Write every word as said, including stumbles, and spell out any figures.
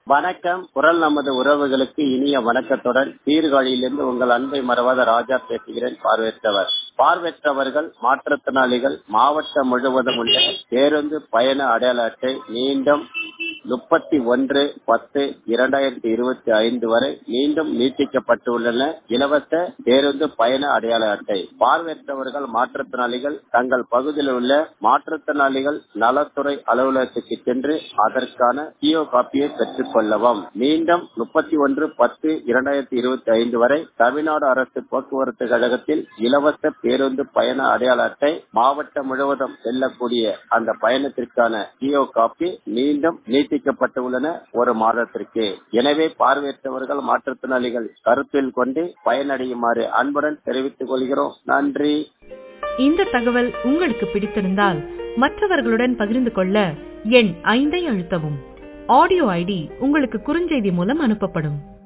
வணக்கம். குரல் நமது உறவுகளுக்கு இனிய வணக்கத்துடன் சீர்காழியிலிருந்து உங்கள் அன்பை மறவாத ராஜா பேசுகிறேன். பார்வையற்றவர் பார்வையற்றவர்கள் மாற்றுத்திறனாளிகள் மாவட்டம் முழுவதும் உள்ள பேருந்து பயண அடையாள அட்டை மீண்டும் முப்பத்தி ஒன்று பத்து இரண்டாயிரத்தி இருபத்தி ஐந்து வரை மீண்டும் நீட்டிக்கப்பட்டுள்ளன. இலவச பேருந்து பயண அடையாள அட்டை பார்வையற்றவர்கள் மாற்றுத்திறனாளிகள் தங்கள் பகுதியில் உள்ள மாற்றுத்திறனாளிகள் நலத்துறை அலுவலகத்துக்கு சென்று அதற்கான சிஓ காப்பியை பெற்றுக் கொள்ளவும். மீண்டும் முப்பத்தி ஒன்று பத்து இரண்டாயிரத்தி இருபத்தி ஐந்து வரை தமிழ்நாடு அரசு போக்குவரத்து கழகத்தில் இலவச பேருந்து பயண அடையாள அட்டை மாவட்டம் முழுவதும் செல்லக்கூடிய அந்த பயணத்திற்கான சிஓ காப்பி மீண்டும் நீட்டிக்கப்பட்டுள்ளன ஒரு மாதத்திற்கு. எனவே பார்வையற்றவர்கள் மாற்றுத்திறனாளிகள் கருத்தில் கொண்டு பயனடையுமாறு அன்புடன் தெரிவித்துக் கொள்கிறோம். நன்றி. இந்த தகவல் உங்களுக்கு பிடித்திருந்தால் மற்றவர்களுடன் பகிர்ந்து கொள்ள எண் ஐந்தை அழுத்தவும். ஆடியோ ஐடி உங்களுக்கு குறுஞ்செய்தி மூலம் அனுப்பப்படும்.